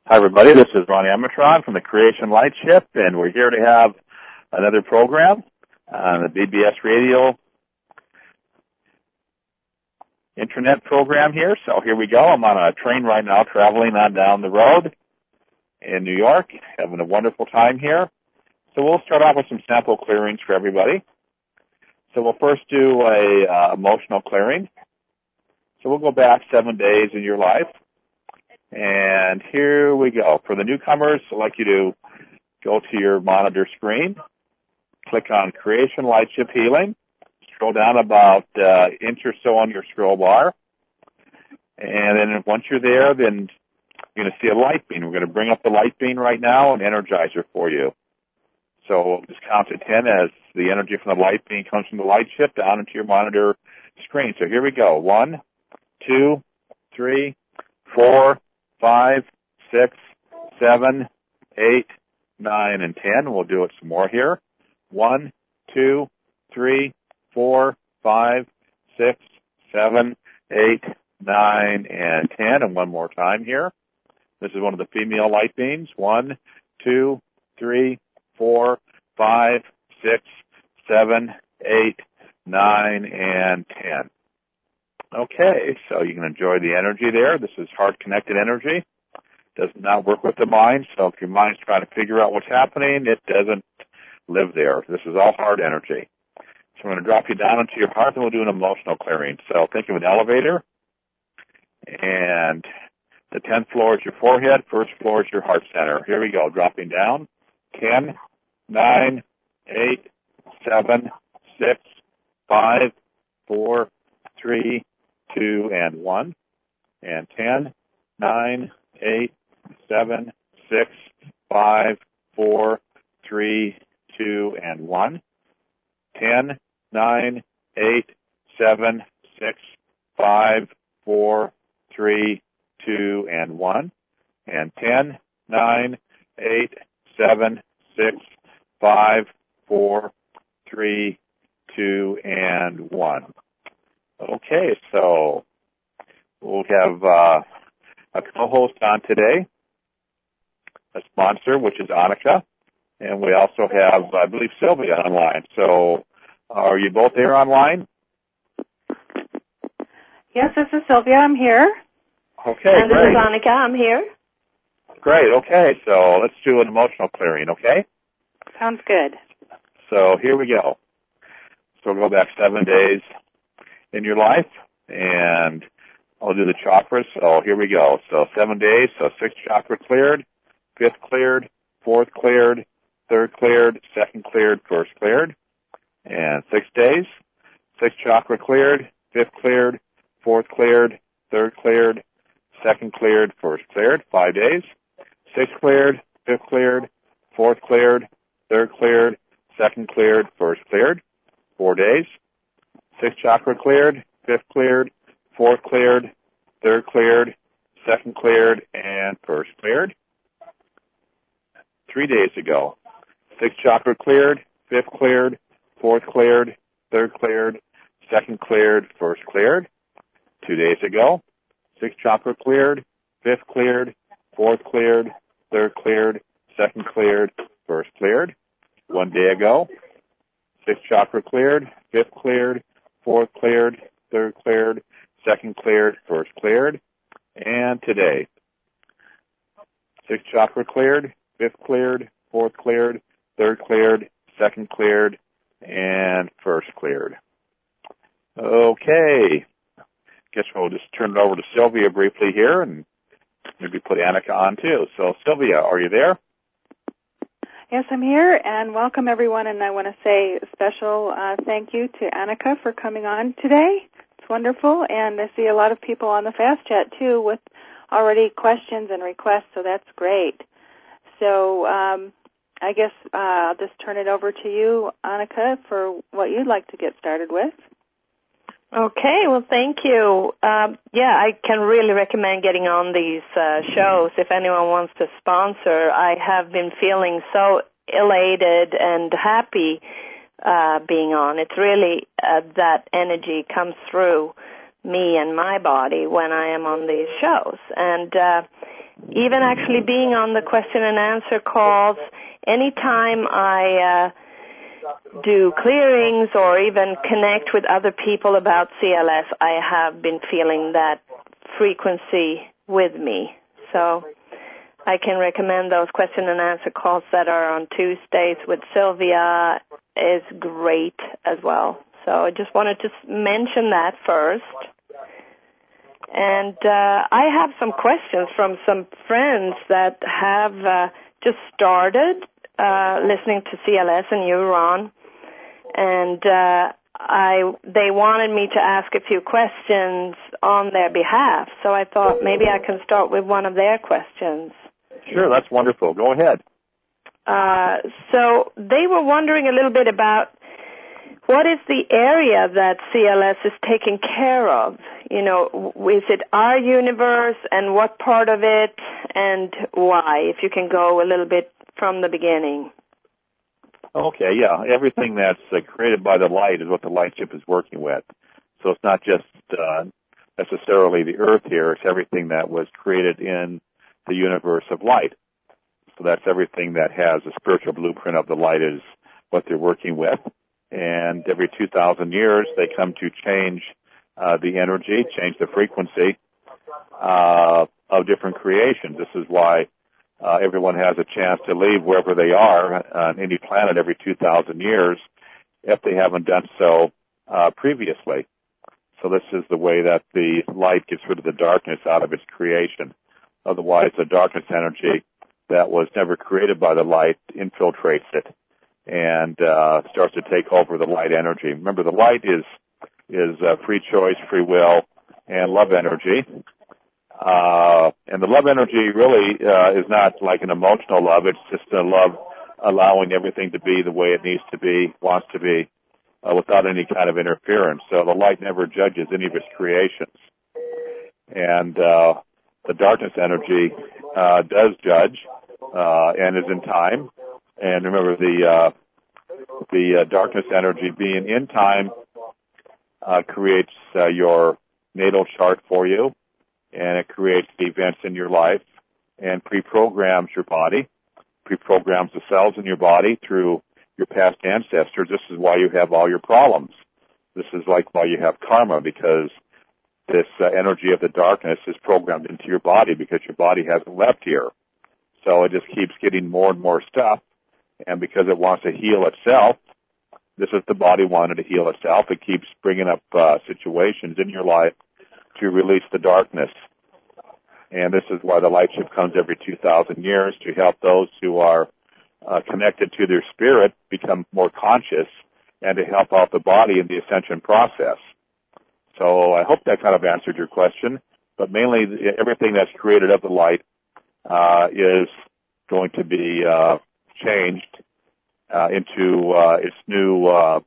Hi, everybody. This is Ronnie Amatron from the Creation Light Ship, and we're here to have another program on the BBS Radio Internet program here. So here we go. I'm on a train right now traveling on down the road in New York, having a wonderful time here. So we'll start off with some sample clearings for everybody. So we'll first do a emotional clearing. So we'll go back 7 days in your life. And here we go. For the newcomers, I'd like you to go to your monitor screen, click on Creation Light Ship Healing, scroll down about inch or so on your scroll bar, and then once you're there, then you're going to see a light beam. We're going to bring up the light beam right now and energize it for you. So we'll just count to 10 as the energy from the light beam comes from the light ship down into your monitor screen. So here we go. 1, 2, 3, 4, 5, 6, 7, 8, 9, and 10. We'll do it some more here. 1, 2, 3, 4, 5, 6, 7, 8, 9, and 10. And one more time here. This is one of the female light beams. 1, 2, 3, 4, 5, 6, 7, 8, 9, and 10. Okay, so you can enjoy the energy there. This is heart-connected energy. Does not work with the mind, so if your mind's trying to figure out what's happening, it doesn't live there. This is all heart energy. So I'm going to drop you down into your heart, and we'll do an emotional clearing. So think of an elevator, and the 10th floor is your forehead, first floor is your heart center. Here we go, dropping down. 10, 9, 8, 7, 6, 5, 4, 3, 2, and 1, and 10, 9, 8, 7, 6, 5, 4, 3, 2, and 1, 10, 9, 8, 7, 6, 5, 4, 3, 2, and 1, and 10, 9, 8, 7, 6, 5, 4, 3, 2, and 1. Okay, so we'll have a co-host on today, a sponsor, which is Annika, and we also have, I believe, Sylvia online. So are you both there online? Yes, this is Sylvia. I'm here. Okay, and great. This is Annika. I'm here. Great, okay. So let's do an emotional clearing, okay? Sounds good. So here we go. So we'll go back 7 days in your life, and I'll do the chakras. So here we go. So 7 days, so 6th chakra cleared, 5th cleared, 4th cleared, 3rd cleared, 2nd cleared, 1st cleared. And 6 days, 6th chakra cleared, 5th cleared, 4th cleared, 3rd cleared, 2nd cleared, 1st cleared. 5 days, 6th cleared, 5th cleared, 4th cleared, 3rd cleared, 2nd cleared, 1st cleared. 4 days, 6th chakra cleared, 5th cleared, 4th cleared, 3rd cleared, 2nd cleared, and 1st cleared. 3 days ago, 6th chakra cleared, 5th cleared, 4th cleared, 3rd cleared, 2nd cleared, 1st cleared. 2 days ago, 6th chakra cleared, 5th cleared, 4th cleared, 3rd cleared, 2nd cleared, 1st cleared. 1 day ago, 6th chakra cleared, 5th cleared, 4th cleared, 3rd cleared, 2nd cleared, 1st cleared. And today, 6th chakra cleared, 5th cleared, 4th cleared, 3rd cleared, 2nd cleared, and 1st cleared. Okay. Guess we'll just turn it over to Sylvia briefly here and maybe put Annika on too. So Sylvia, are you there? Yes, I'm here, and welcome everyone, and I want to say a special thank you to Annika for coming on today. It's wonderful, and I see a lot of people on the Fast Chat too with already questions and requests, so that's great. So I guess I'll just turn it over to you, Annika, for what you'd like to get started with. Okay, well, thank you. I can really recommend getting on these shows if anyone wants to sponsor. I have been feeling so elated and happy being on. It's really that energy comes through me and my body when I am on these shows. And even actually being on the question and answer calls, anytime I do clearings or even connect with other people about CLS, I have been feeling that frequency with me. So I can recommend those question and answer calls that are on Tuesdays with Sylvia is great as well. So I just wanted to mention that first. And I have some questions from some friends that have just started listening to CLS and you, Ron. And they wanted me to ask a few questions on their behalf. So I thought maybe I can start with one of their questions. Sure, that's wonderful. Go ahead. So they were wondering a little bit about what is the area that CLS is taking care of? You know, is it our universe and what part of it and why? If you can go a little bit from the beginning. Okay, yeah. Everything that's created by the light is what the light ship is working with. So it's not just necessarily the Earth here. It's everything that was created in the universe of light. So that's everything that has a spiritual blueprint of the light is what they're working with. And every 2,000 years, they come to change the energy, change the frequency of different creations. This is why everyone has a chance to leave wherever they are on any planet every 2,000 years if they haven't done so previously. So this is the way that the light gets rid of the darkness out of its creation. Otherwise, the darkness energy that was never created by the light infiltrates it and starts to take over the light energy. Remember, the light is free choice, free will, and love energy. And the love energy really is not like an emotional love. It's just a love allowing everything to be the way it needs to be, wants to be, without any kind of interference. So the light never judges any of its creations. And the darkness energy does judge and is in time. And remember, the darkness energy being in time creates your natal chart for you, and it creates the events in your life and pre-programs your body, pre-programs the cells in your body through your past ancestors. This is why you have all your problems. This is like why you have karma, because this energy of the darkness is programmed into your body because your body hasn't left here. So it just keeps getting more and more stuff, and because it wants to heal itself, this is the body wanted to heal itself. It keeps bringing up situations in your life to release the darkness. And this is why the light ship comes every 2,000 years, to help those who are connected to their spirit become more conscious and to help out the body in the ascension process. So I hope that kind of answered your question. But mainly everything that's created of the light is going to be changed into its new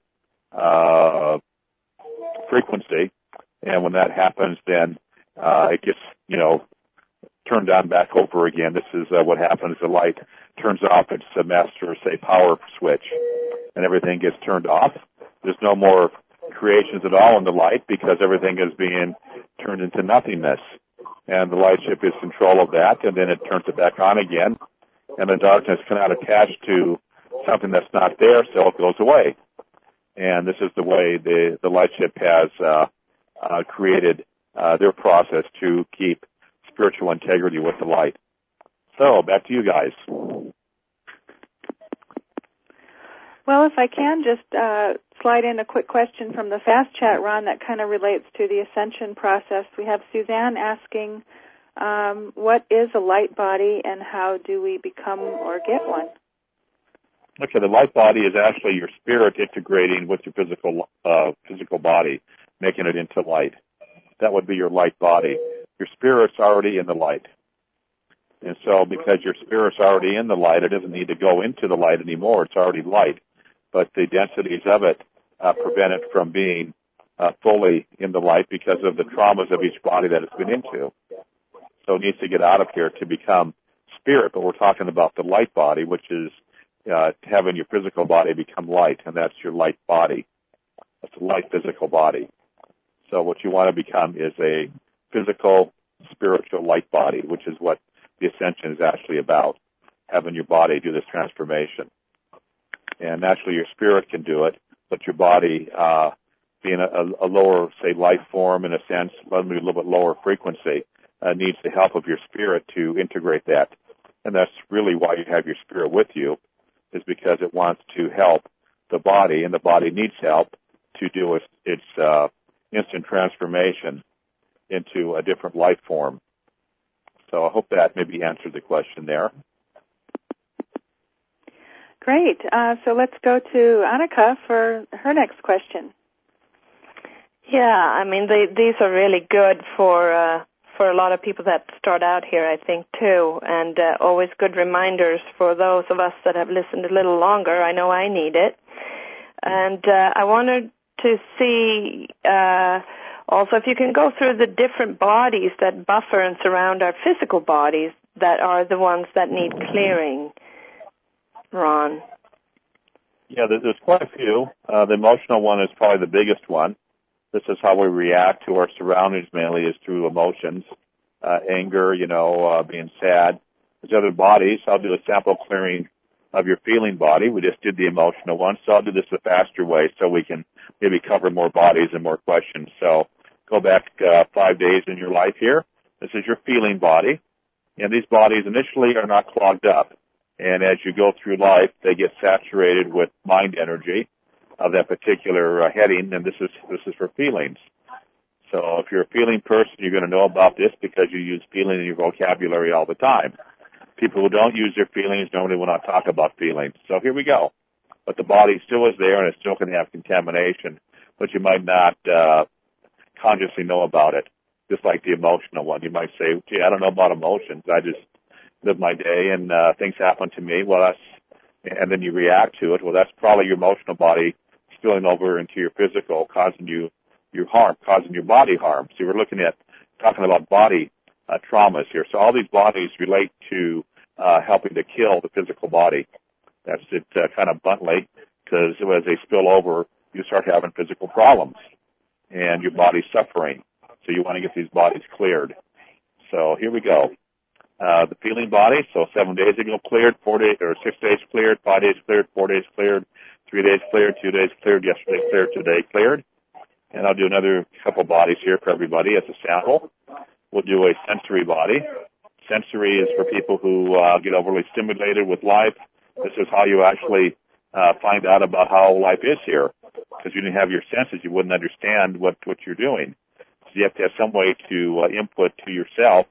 frequency. And when that happens, then it gets, turned on back over again. This is what happens. The light turns off its master, say, power switch, and everything gets turned off. There's no more creations at all in the light because everything is being turned into nothingness. And the light ship is in control of that, and then it turns it back on again. And the darkness cannot attach to something that's not there, so it goes away. And this is the way the light ship has created their process to keep spiritual integrity with the light. So, back to you guys. Well, if I can just slide in a quick question from the fast chat, Ron, that kind of relates to the ascension process. We have Suzanne asking, what is a light body and how do we become or get one? Okay, the light body is actually your spirit integrating with your physical body, making it into light. That would be your light body. Your spirit's already in the light. And so because your spirit's already in the light, it doesn't need to go into the light anymore. It's already light. But the densities of it prevent it from being fully in the light because of the traumas of each body that it's been into. So it needs to get out of here to become spirit. But we're talking about the light body, which is having your physical body become light, and that's your light body. That's a light physical body. So what you want to become is a physical, spiritual light body, which is what the ascension is actually about, having your body do this transformation. And naturally your spirit can do it, but your body, being a lower, say, life form in a sense, maybe a little bit lower frequency, needs the help of your spirit to integrate that. And that's really why you have your spirit with you, is because it wants to help the body, and the body needs help to do its instant transformation into a different life form. So I hope that maybe answered the question there. Great. So let's go to Annika for her next question. Yeah, I mean, these are really good for a lot of people that start out here, I think, too, and always good reminders for those of us that have listened a little longer. I know I need it. And I wanted to see also if you can go through the different bodies that buffer and surround our physical bodies that are the ones that need clearing, Ron. Yeah, there's quite a few. The emotional one is probably the biggest one. This is how we react to our surroundings mainly, is through emotions, anger, being sad. There's other bodies. I'll do a sample clearing of your feeling body. We just did the emotional one, so I'll do this the faster way so we can maybe cover more bodies and more questions. So go back 5 days in your life here. This is your feeling body. And these bodies initially are not clogged up. And as you go through life, they get saturated with mind energy of that particular heading, and this is for feelings. So if you're a feeling person, you're going to know about this because you use feeling in your vocabulary all the time. People who don't use their feelings normally will not talk about feelings. So here we go. But the body still is there, and it still can have contamination, but you might not consciously know about it, just like the emotional one. You might say, gee, I don't know about emotions. I just live my day, and things happen to me. Well, and then you react to it. Well, that's probably your emotional body spilling over into your physical, causing you harm, causing your body harm. So we're talking about body traumas here. So all these bodies relate to helping to kill the physical body. That's it kind of bluntly, because as they spill over, you start having physical problems, and your body's suffering. So you want to get these bodies cleared. So here we go. The feeling body, so 7 days ago cleared, 4 days, or 6 days cleared, 5 days cleared, 4 days cleared, 3 days cleared, 2 days cleared, yesterday cleared, today cleared. And I'll do another couple bodies here for everybody as a sample. We'll do a sensory body. Sensory is for people who get overly stimulated with life. This is how you actually find out about how life is here. Because you didn't have your senses, you wouldn't understand what you're doing. So you have to have some way to input to yourself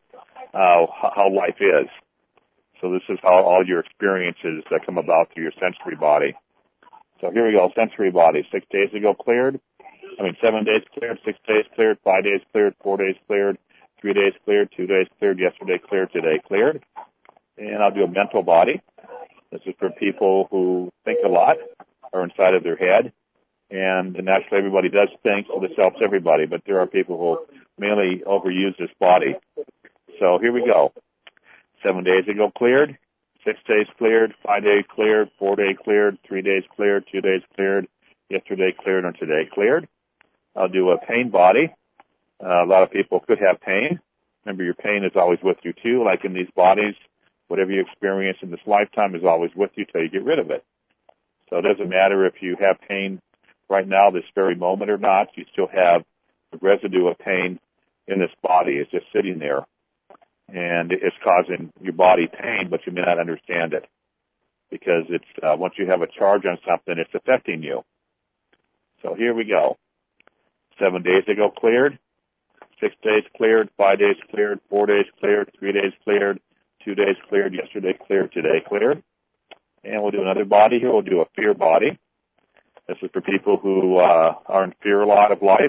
how life is. So this is how all your experiences come about through your sensory body. So here we go, sensory body. 6 days ago cleared. 7 days cleared, 6 days cleared, 5 days cleared, 4 days cleared, 3 days cleared, 2 days cleared, yesterday cleared, today cleared. And I'll do a mental body. This is for people who think a lot, are inside of their head. And naturally everybody does think, so this helps everybody, but there are people who mainly overuse this body. So here we go. 7 days ago cleared, 6 days cleared, 5 days cleared, 4 days cleared, 3 days cleared, 2 days cleared, yesterday cleared, and today cleared. I'll do a pain body. A lot of people could have pain. Remember, your pain is always with you too, like in these bodies. Whatever you experience in this lifetime is always with you till you get rid of it. So it doesn't matter if you have pain right now, this very moment or not, you still have the residue of pain in this body. It's just sitting there. And it's causing your body pain, but you may not understand it. Because it's once you have a charge on something, it's affecting you. So here we go. 7 days ago cleared, 6 days cleared, 5 days cleared, 4 days cleared, 3 days cleared, 2 days cleared, yesterday cleared, today cleared. And we'll do another body here. We'll do a fear body. This is for people who are in fear a lot of life.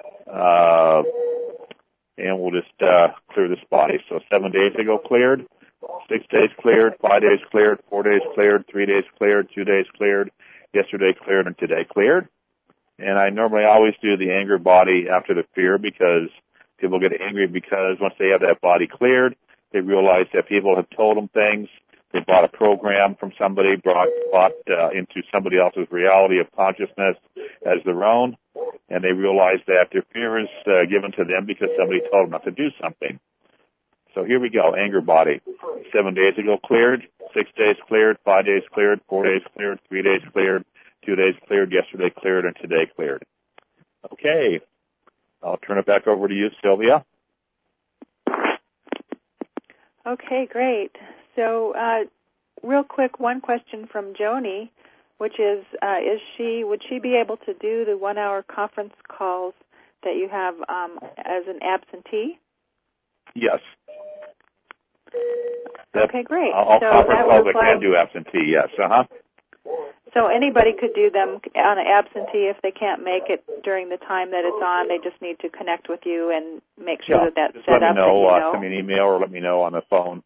And we'll just clear this body. So 7 days ago cleared, 6 days cleared, 5 days cleared, 4 days cleared, 3 days cleared, 2 days cleared, yesterday cleared, and today cleared. And I normally always do the anger body after the fear, because people get angry because once they have that body cleared, they realize that people have told them things. They bought a program from somebody, bought into somebody else's reality of consciousness as their own, and they realize that their fear is given to them because somebody told them not to do something. So here we go, anger body. 7 days ago cleared, 6 days cleared, 5 days cleared, 4 days cleared, 3 days cleared, 2 days cleared, yesterday cleared, and today cleared. Okay, I'll turn it back over to you, Sylvia. Okay, great. So, real quick, one question from Joni, which is would she be able to do the 1 hour conference calls that you have as an absentee? Yes. Okay, great. All conference calls I can do absentee, yes. So anybody could do them on an absentee if they can't make it during the time that it's on. They just need to connect with you and make sure that that's set up. Let me know. Send me an email or let me know on the phone.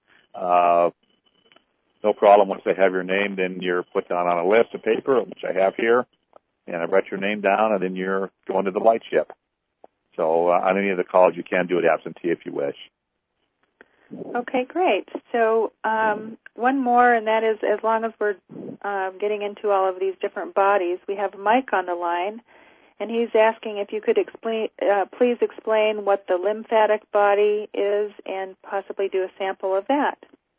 No problem. Once they have your name, then you're put down on a list of paper, which I have here, and I write your name down, and then you're going to the light ship. So on any of the calls, you can do it absentee if you wish. Okay, great. So one more, and that is, as long as we're getting into all of these different bodies, we have Mike on the line, and he's asking if you could please explain what the lymphatic body is and possibly do a sample of that.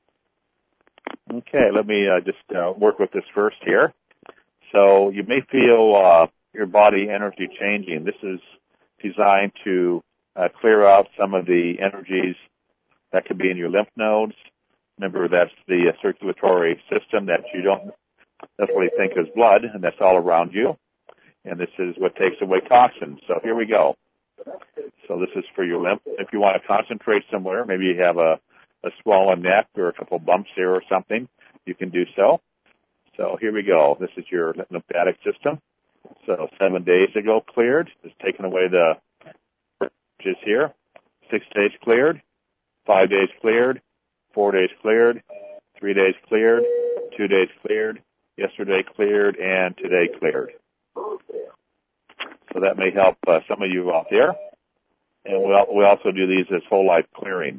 Okay, let me just work with this first here. So you may feel your body energy changing. This is designed to clear out some of the energies that could be in your lymph nodes. Remember, that's the circulatory system that you don't necessarily think is blood, and that's all around you. And this is what takes away toxins. So here we go. So this is for your lymph. If you want to concentrate somewhere, maybe you have a swollen neck or a couple bumps here or something, you can do so. So here we go. This is your lymphatic system. So 7 days ago cleared. It's taken away the is here. 6 days cleared. 5 days cleared. 4 days cleared. 3 days cleared. 2 days cleared. Yesterday cleared, and today cleared. So that may help some of you out there. And we also do these as whole life clearings.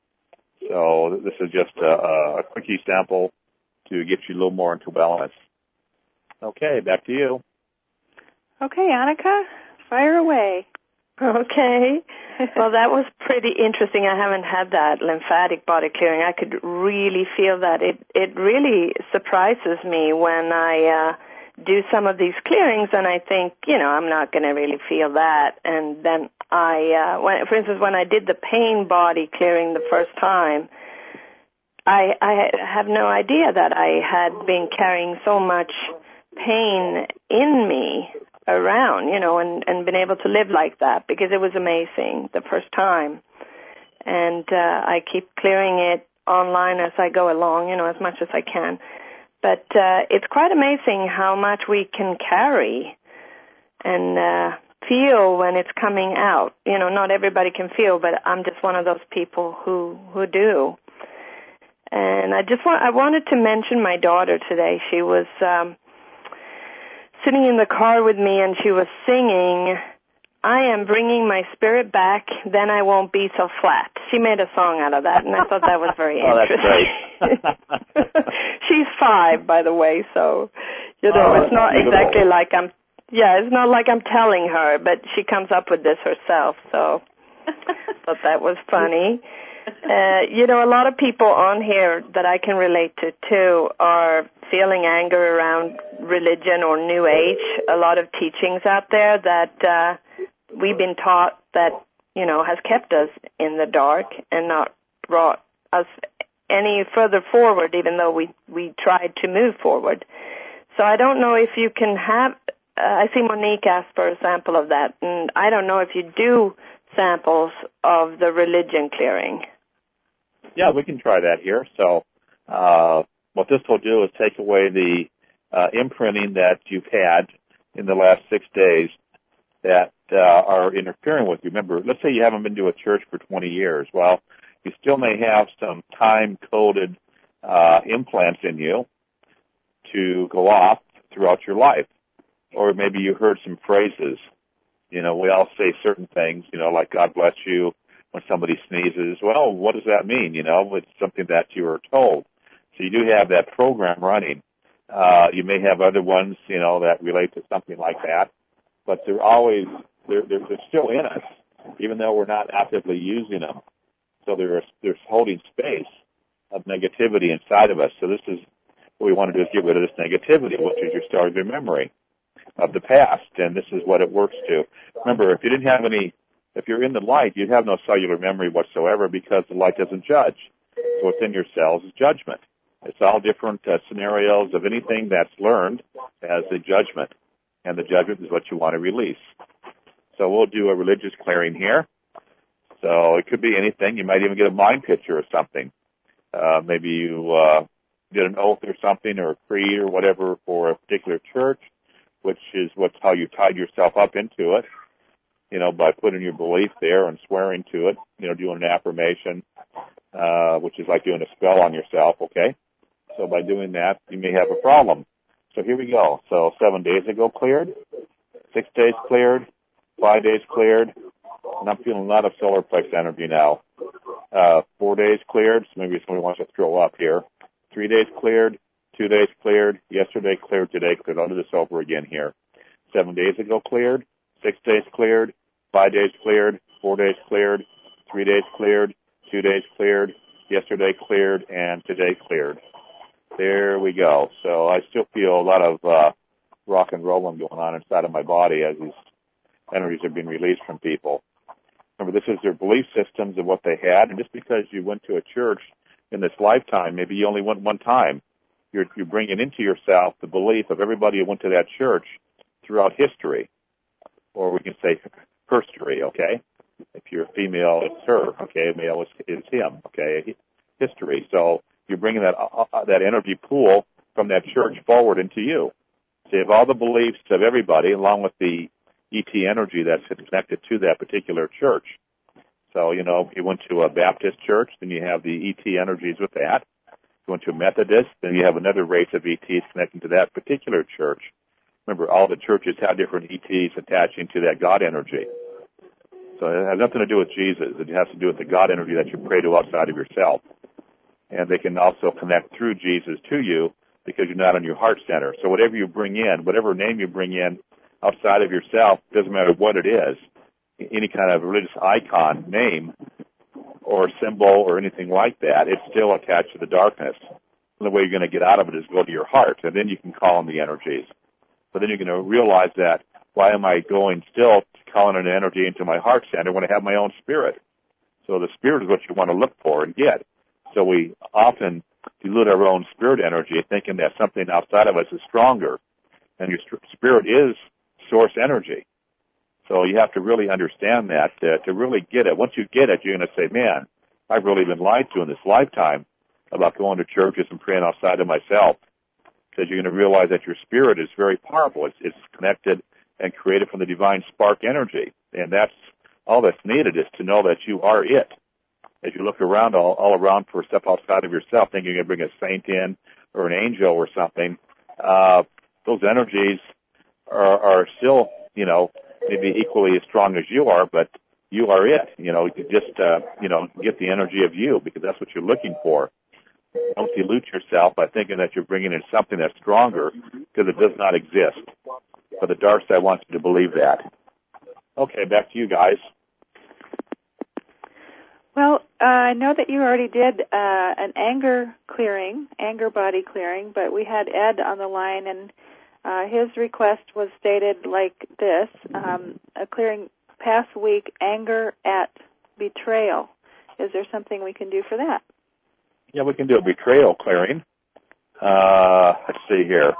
So this is just a quickie sample to get you a little more into wellness. Okay, back to you. Okay, Annika, fire away. Okay. Well, that was pretty interesting. I haven't had that lymphatic body clearing. I could really feel that. It really surprises me when I do some of these clearings and I think, I'm not going to really feel that. And then for instance, when I did the pain body clearing the first time, I have no idea that I had been carrying so much pain in me around, and been able to live like that because it was amazing the first time. And I keep clearing it online as I go along, as much as I can. But it's quite amazing how much we can carry and feel when it's coming out. Not everybody can feel, but I'm just one of those people who do. And I wanted to mention my daughter today. She was sitting in the car with me and she was singing, "I am bringing my spirit back, then I won't be so flat." She made a song out of that, and I thought that was very interesting. That's great. She's 5, by the way, so, it's not exactly like it's not like I'm telling her, but she comes up with this herself, so thought that was funny. A lot of people on here that I can relate to, too, are feeling anger around religion or New Age. A lot of teachings out there that we've been taught that, has kept us in the dark and not brought us any further forward, even though we tried to move forward. So I don't know if you can have, I see Monique asked for a sample of that, and I don't know if you do samples of the religion clearing. Yeah, we can try that here. So what this will do is take away the imprinting that you've had in the last 6 days that are interfering with you. Remember, let's say you haven't been to a church for 20 years. Well, you still may have some time-coded implants in you to go off throughout your life. Or maybe you heard some phrases. We all say certain things, like God bless you when somebody sneezes. Well, what does that mean? It's something that you were told. So you do have that program running. You may have other ones, that relate to something like that. But they're still in us, even though we're not actively using them. So there's holding space of negativity inside of us. So this is what we want to do, is get rid of this negativity, which is your cellular memory of the past, and this is what it works to. Remember, if you're in the light, you have no cellular memory whatsoever, because the light doesn't judge. So what's in your cells is judgment. It's all different scenarios of anything that's learned as a judgment, and the judgment is what you want to release. So we'll do a religious clearing here. So it could be anything. You might even get a mind picture or something. Maybe you did an oath or something, or a creed or whatever for a particular church, which is how you tied yourself up into it, by putting your belief there and swearing to it, doing an affirmation, which is like doing a spell on yourself, okay? So by doing that, you may have a problem. So here we go. So 7 days ago cleared, 6 days cleared, 5 days cleared, and I'm feeling a lot of solar plex energy now. 4 days cleared, so maybe somebody wants to throw up here. 3 days cleared, 2 days cleared, yesterday cleared, today cleared. I'll do this over again here. 7 days ago cleared, 6 days cleared, 5 days cleared, 4 days cleared, 3 days cleared, 2 days cleared, yesterday cleared, and today cleared. There we go. So I still feel a lot of rock and rolling going on inside of my body as these energies are being released from people. Remember, this is their belief systems of what they had, and just because you went to a church in this lifetime, maybe you only went one time, you're bringing into yourself the belief of everybody who went to that church throughout history, or we can say herstory, okay? If you're a female, it's her, okay? Male is him, okay? History. So you're bringing that energy pool from that church forward into you. So you have all the beliefs of everybody, along with the ET energy that's connected to that particular church. So, if you went to a Baptist church, then you have the ET energies with that. If you went to a Methodist, then you have another race of ETs connecting to that particular church. Remember, all the churches have different ETs attaching to that God energy. So it has nothing to do with Jesus. It has to do with the God energy that you pray to outside of yourself. And they can also connect through Jesus to you because you're not on your heart center. So whatever you bring in, whatever name you bring in outside of yourself, doesn't matter what it is, any kind of religious icon, name, or symbol or anything like that, it's still attached to the darkness. And the way you're going to get out of it is go to your heart, and then you can call on the energies. But then you're going to realize that, why am I going still calling an energy into my heart center when I have my own spirit? So the spirit is what you want to look for and get. So we often dilute our own spirit energy thinking that something outside of us is stronger. And your spirit is source energy. So you have to really understand that to really get it. Once you get it, you're going to say, man, I've really been lied to in this lifetime about going to churches and praying outside of myself. Because you're going to realize that your spirit is very powerful. It's connected and created from the divine spark energy. And that's all that's needed, is to know that you are it. As you look around, all around for stuff outside of yourself, thinking you're going to bring a saint in or an angel or something, those energies are still, maybe equally as strong as you are, but you are it. You just, get the energy of you, because that's what you're looking for. Don't dilute yourself by thinking that you're bringing in something that's stronger, because it does not exist. But the dark side wants you to believe that. Okay, back to you guys. Well, I know that you already did an anger body clearing, but we had Ed on the line, and his request was stated like this, a clearing past week, anger at betrayal. Is there something we can do for that? Yeah, we can do a betrayal clearing. Let's see here.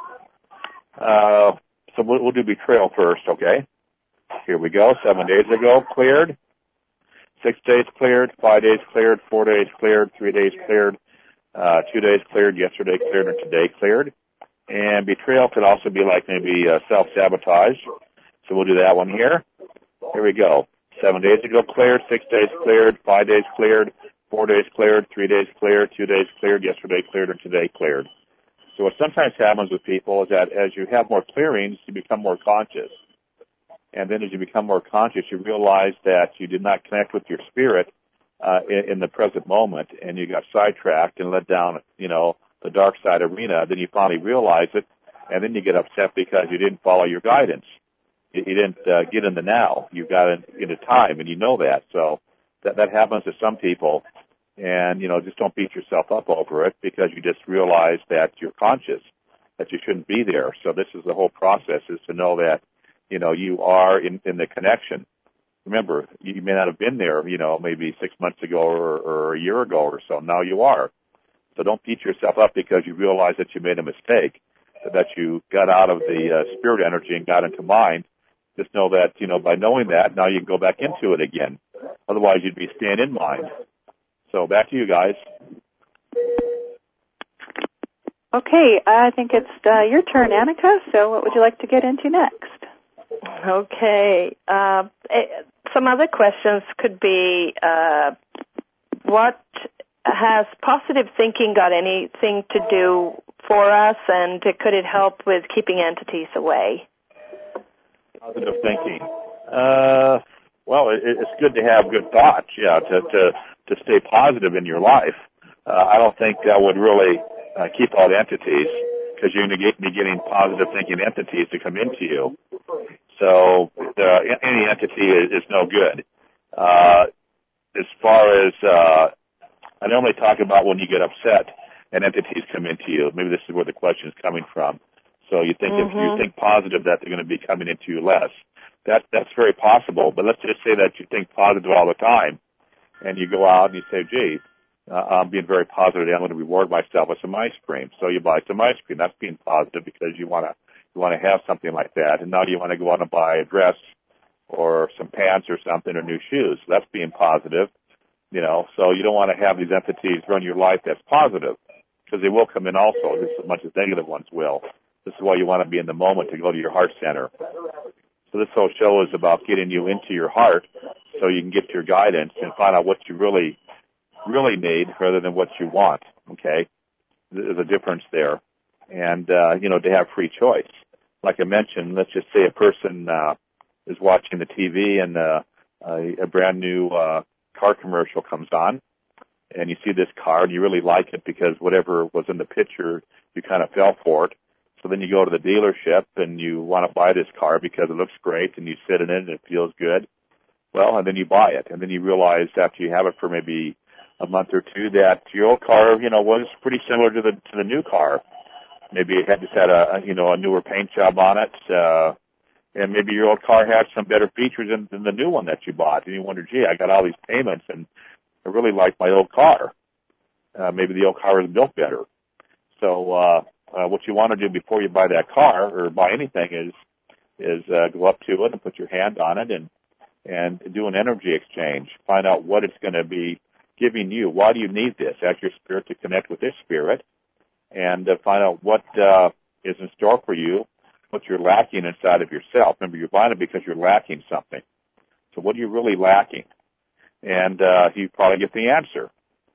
So we'll do betrayal first, okay? Here we go. 7 days ago, cleared. 6 days cleared. 5 days cleared. 4 days cleared. 3 days cleared. 2 days cleared. Yesterday cleared, and today cleared. And betrayal could also be like maybe self-sabotage. So we'll do that one here. Here we go. 7 days ago cleared. 6 days cleared. 5 days cleared. 4 days cleared. 3 days cleared. 2 days cleared. Yesterday cleared, and today cleared. So what sometimes happens with people is that as you have more clearings, you become more conscious. And then as you become more conscious, you realize that you did not connect with your spirit in the present moment, and you got sidetracked and led down, the dark side arena. Then you finally realize it, and then you get upset because you didn't follow your guidance. You didn't get in the now. You got into time, and you know that. So that happens to some people. And, just don't beat yourself up over it because you just realize that you're conscious, that you shouldn't be there. So this is the whole process, is to know that, you are in the connection. Remember, you may not have been there, maybe 6 months ago or a year ago or so. Now you are. So don't beat yourself up because you realize that you made a mistake, that you got out of the spirit energy and got into mind. Just know that, by knowing that, now you can go back into it again. Otherwise, you'd be staying in mind. So back to you guys. Okay, I think it's your turn, Annika. So what would you like to get into next? Okay. Some other questions could be, what has positive thinking got anything to do for us, and could it help with keeping entities away? Positive thinking. Well, it's good to have good thoughts, to stay positive in your life. I don't think that would really keep out entities, because you're going to be getting positive thinking entities to come into you. So any entity is no good. As far as I normally talk about when you get upset and entities come into you. Maybe this is where the question is coming from. So you think if you think positive that they're going to be coming into you less. That's very possible. But let's just say that you think positive all the time, and you go out and you say, gee, I'm being very positive today. I'm going to reward myself with some ice cream. So you buy some ice cream. That's being positive because you want to have something like that. And now you want to go out and buy a dress or some pants or something or new shoes. So that's being positive. So you don't want to have these entities run your life that's positive, because they will come in also, just as much as negative ones will. This is why you want to be in the moment, to go to your heart center. So this whole show is about getting you into your heart so you can get your guidance and find out what you really need rather than what you want, okay? There's a difference there. And, to have free choice. Like I mentioned, let's just say a person is watching the TV and a brand new car commercial comes on, and you see this car and you really like it because whatever was in the picture, you kind of fell for it. So then you go to the dealership and you want to buy this car because it looks great and you sit in it and it feels good. Well, and then you buy it, and then you realize after you have it for maybe a month or two that your old car, was pretty similar to the new car. Maybe it had just had a newer paint job on it, and maybe your old car had some better features than the new one that you bought. And you wonder, gee, I got all these payments, and I really like my old car. Maybe the old car is built better. So what you want to do before you buy that car or buy anything is go up to it and put your hand on it and do an energy exchange. Find out what it's going to be giving you. Why do you need this? Ask your spirit to connect with this spirit, and find out what is in store for you, what you're lacking inside of yourself. Remember, you're buying it because you're lacking something. So what are you really lacking? And you probably get the answer.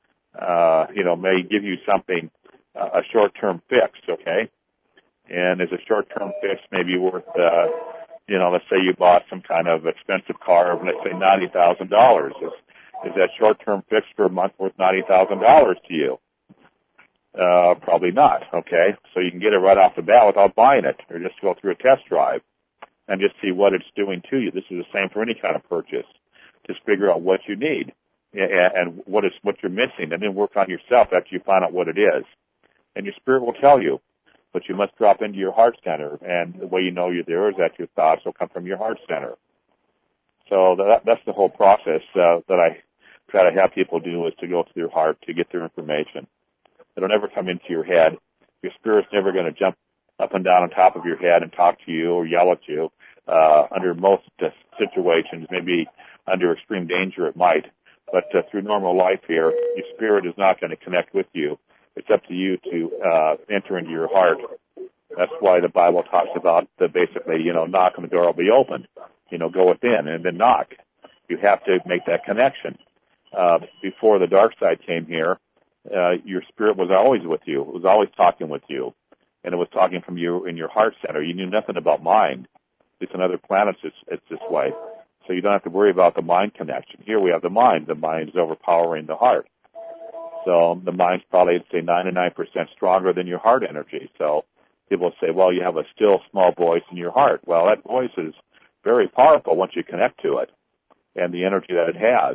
May give you something, a short-term fix, okay? And is a short-term fix maybe worth, let's say you bought some kind of expensive car of, let's say, $90,000. Is that short-term fix for a month worth $90,000 to you? Probably not, okay? So you can get it right off the bat without buying it, or just go through a test drive and just see what it's doing to you. This is the same for any kind of purchase. Just figure out what you need and what you're missing, and then work on yourself after you find out what it is. And your spirit will tell you, but you must drop into your heart center, and the way you know you're there is that your thoughts will come from your heart center. So that's the whole process that I try to have people do, is to go to their heart to get their information. It'll never come into your head. Your spirit's never going to jump up and down on top of your head and talk to you or yell at you. Under most situations, maybe under extreme danger it might. But through normal life here, your spirit is not going to connect with you. It's up to you to enter into your heart. That's why the Bible talks about basically, knock and the door will be opened. Go within and then knock. You have to make that connection. Before the dark side came here, your spirit was always with you. It was always talking with you. And it was talking from you in your heart center. You knew nothing about mind. At least on other planets it's this way. So you don't have to worry about the mind connection. Here we have the mind. The mind is overpowering the heart. So the mind's probably, I'd say, 99% stronger than your heart energy. So people say, well, you have a still small voice in your heart. Well, that voice is very powerful once you connect to it and the energy that it has.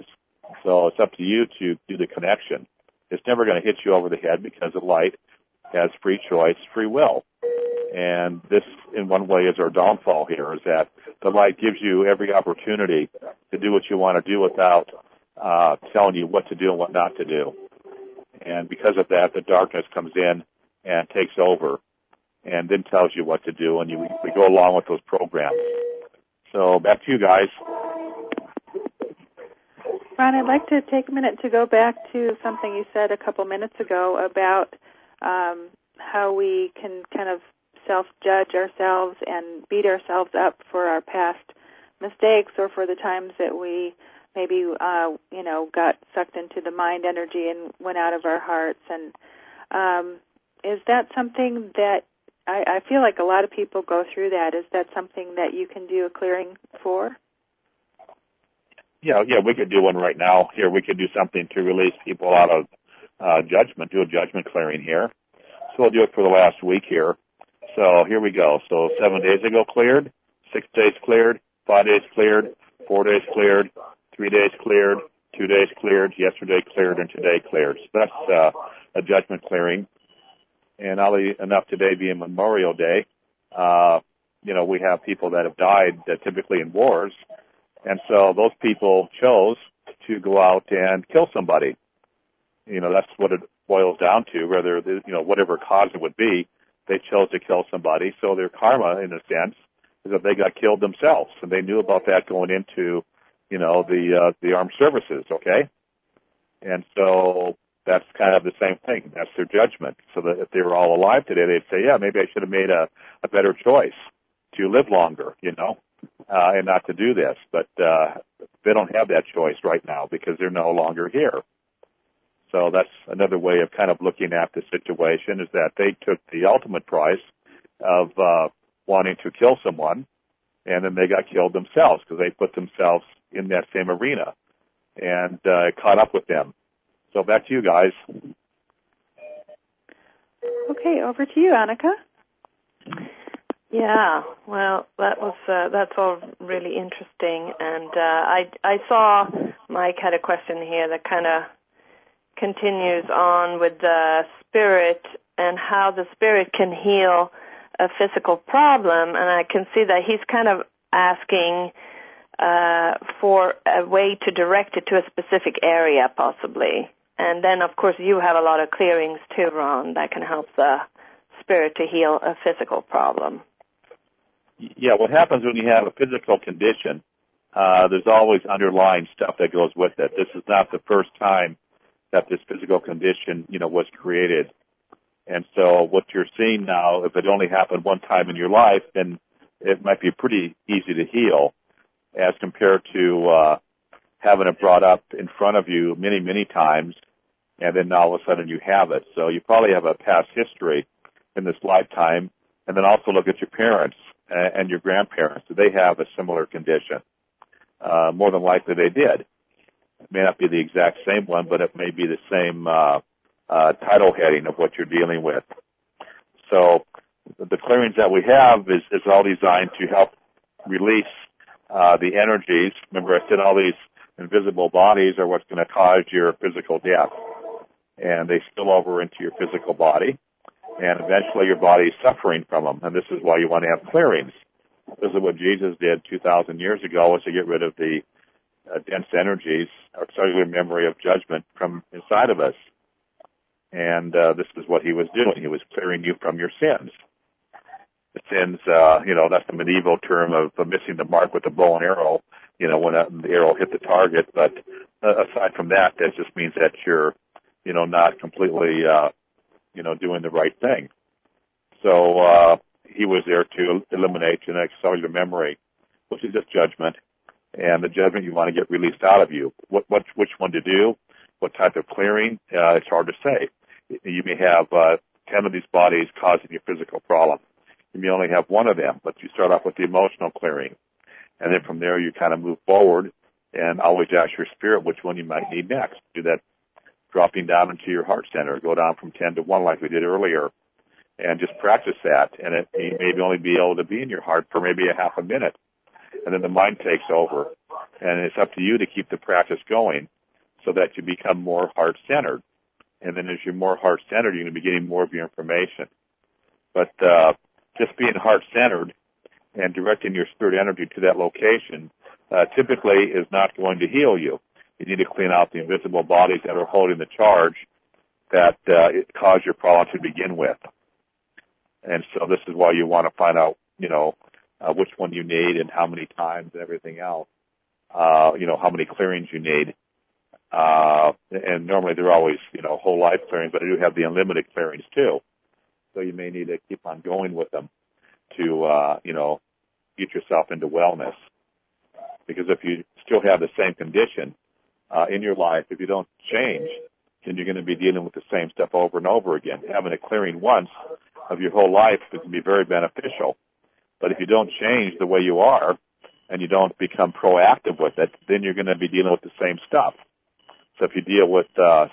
So it's up to you to do the connection. It's never going to hit you over the head because the light has free choice, free will. And this, in one way, is our downfall here, is that the light gives you every opportunity to do what you want to do without telling you what to do and what not to do. And because of that, the darkness comes in and takes over and then tells you what to do, and we go along with those programs. So back to you guys. Ron, I'd like to take a minute to go back to something you said a couple minutes ago about how we can kind of self-judge ourselves and beat ourselves up for our past mistakes or for the times that we maybe, got sucked into the mind energy and went out of our hearts. And is that something that I feel like a lot of people go through that? Is that something that you can do a clearing for? Yeah, we could do one right now. Here, we could do something to release people out of judgment, do a judgment clearing here. So we'll do it for the last week here. So here we go. So 7 days ago cleared, 6 days cleared, 5 days cleared, 4 days cleared, 3 days cleared, 2 days cleared, yesterday cleared, and today cleared. So that's a judgment clearing. And oddly enough, today being Memorial Day, we have people that have died typically in wars. And so those people chose to go out and kill somebody. That's what it boils down to, whether, whatever cause it would be, they chose to kill somebody. So their karma, in a sense, is that they got killed themselves. And they knew about that going into, the armed services, okay? And so that's kind of the same thing. That's their judgment. So that if they were all alive today, they'd say, yeah, maybe I should have made a better choice to live longer, and not to do this. But they don't have that choice right now because they're no longer here. So that's another way of kind of looking at the situation, is that they took the ultimate price of wanting to kill someone, and then they got killed themselves because they put themselves in that same arena, and it caught up with them. So back to you guys. Okay, over to you, Annika. Yeah, well, that's all really interesting, and I saw Mike had a question here that kind of continues on with the spirit and how the spirit can heal a physical problem, and I can see that he's kind of asking for a way to direct it to a specific area, possibly. And then, of course, you have a lot of clearings too, Ron, that can help the spirit to heal a physical problem. Yeah, what happens when you have a physical condition, there's always underlying stuff that goes with it. This is not the first time that this physical condition, was created. And so what you're seeing now, if it only happened one time in your life, then it might be pretty easy to heal as compared to having it brought up in front of you many, many times, and then all of a sudden you have it. So you probably have a past history in this lifetime, and then also look at your parents and your grandparents. Do they have a similar condition? More than likely they did. It may not be the exact same one, but it may be the same title heading of what you're dealing with. So the clearings that we have is all designed to help release the energies. Remember, I said all these invisible bodies are what's going to cause your physical death, and they spill over into your physical body, and eventually your body is suffering from them, and this is why you want to have clearings. This is what Jesus did 2,000 years ago, was to get rid of the dense energies or cellular memory of judgment from inside of us. And this is what he was doing. He was clearing you from your sins. The sins, that's the medieval term of missing the mark with the bow and arrow, when the arrow hit the target. But aside from that, that just means that you're, not completely, doing the right thing. So he was there to eliminate genetic cellular memory, which is just judgment. And the judgment you want to get released out of you. Which one to do, what type of clearing, it's hard to say. You may have 10 of these bodies causing you physical problem. You may only have one of them, but you start off with the emotional clearing. And then from there you kind of move forward and always ask your spirit which one you might need next. Do that dropping down into your heart center. Go down from 10 to 1 like we did earlier. And just practice that. And you may only be able to be in your heart for maybe a half a minute. And then the mind takes over. And it's up to you to keep the practice going. so that you become more heart-centered. And then as you're more heart-centered, you're going to be getting more of your information. But just being heart-centered and directing your spirit energy to that location typically is not going to heal you. You need to clean out the invisible bodies that are holding the charge that caused your problem to begin with. And so this is why you want to find out, which one you need and how many times and everything else, how many clearings you need. And normally they're always, whole life clearings, but I do have the unlimited clearings too. So you may need to keep on going with them to, get yourself into wellness. Because if you still have the same condition in your life, if you don't change, then you're going to be dealing with the same stuff over and over again. Having a clearing once of your whole life can be very beneficial. But if you don't change the way you are and you don't become proactive with it, then you're going to be dealing with the same stuff. So if you deal with,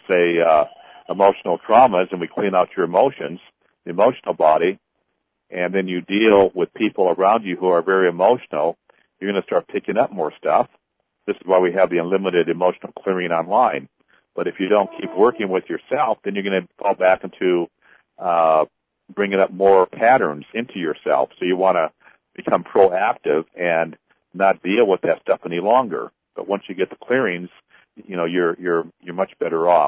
emotional traumas and we clean out your emotions, the emotional body, and then you deal with people around you who are very emotional, you're going to start picking up more stuff. This is why we have the unlimited emotional clearing online. But if you don't keep working with yourself, then you're going to fall back into bringing up more patterns into yourself. So you want to become proactive and not deal with that stuff any longer. But once you get the clearings, you're much better off.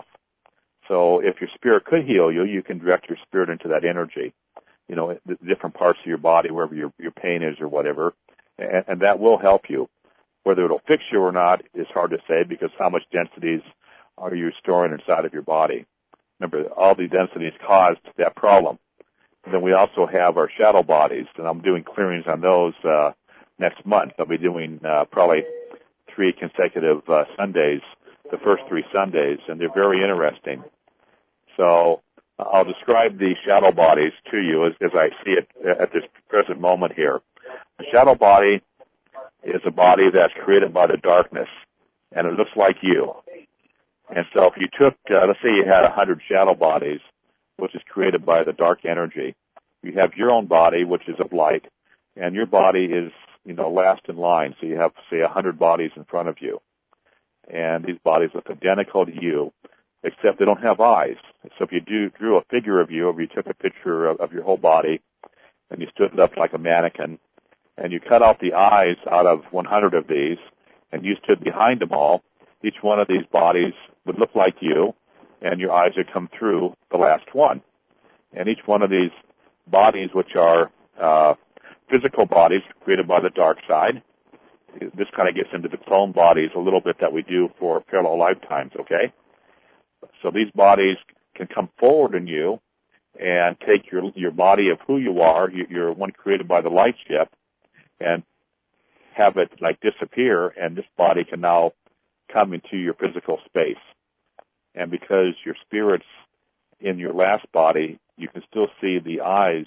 So if your spirit could heal you, you can direct your spirit into that energy, the different parts of your body, wherever your pain is or whatever, and that will help you. Whether it'll fix you or not is hard to say because how much densities are you storing inside of your body? Remember, all the densities caused that problem. And then we also have our shadow bodies, and I'm doing clearings on those next month. I'll be doing probably 3 consecutive Sundays, the first 3 Sundays, and they're very interesting. So I'll describe the shadow bodies to you as I see it at this present moment here. The shadow body is a body that's created by the darkness, and it looks like you. And so if you took, let's say you had 100 shadow bodies, which is created by the dark energy, you have your own body, which is of light, and your body is, last in line. So you have, say, 100 bodies in front of you. And these bodies look identical to you, except they don't have eyes. So if you drew a figure of you, or you took a picture of your whole body, and you stood it up like a mannequin, and you cut out the eyes out of 100 of these, and you stood behind them all, each one of these bodies would look like you, and your eyes would come through the last one. And each one of these bodies, which are physical bodies created by the dark side, this kind of gets into the clone bodies a little bit that we do for parallel lifetimes, okay? So these bodies can come forward in you and take your body of who you are, your one created by the light ship, and have it like disappear, and this body can now come into your physical space. And because your spirit's in your last body, you can still see the eyes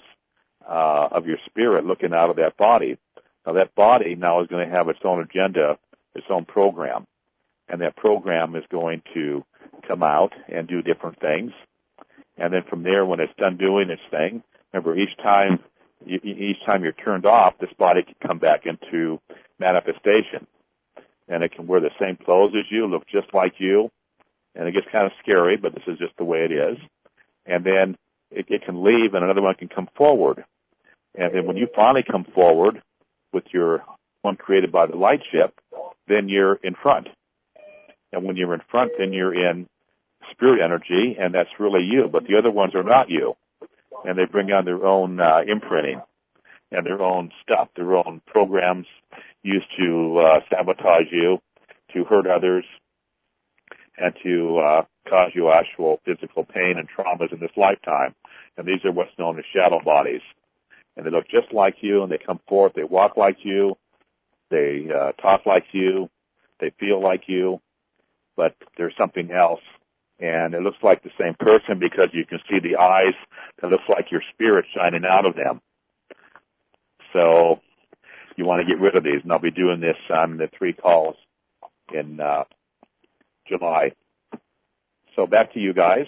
of your spirit looking out of that body. Now that body now is going to have its own agenda, its own program. And that program is going to come out and do different things. And then from there, when it's done doing its thing, remember each time you're turned off, this body can come back into manifestation. And it can wear the same clothes as you, look just like you. And it gets kind of scary, but this is just the way it is. And then it can leave and another one can come forward. And then when you finally come forward with your one created by the light ship, then you're in front. And when you're in front, then you're in spirit energy, and that's really you. But the other ones are not you. And they bring on their own imprinting and their own stuff, their own programs used to sabotage you, to hurt others, and to cause you actual physical pain and traumas in this lifetime. And these are what's known as shadow bodies. And they look just like you, and they come forth, they walk like you, they talk like you, they feel like you, but there's something else. And it looks like the same person because you can see the eyes that looks like your spirit shining out of them. So you want to get rid of these, and I'll be doing this on the 3 calls in July. So back to you guys.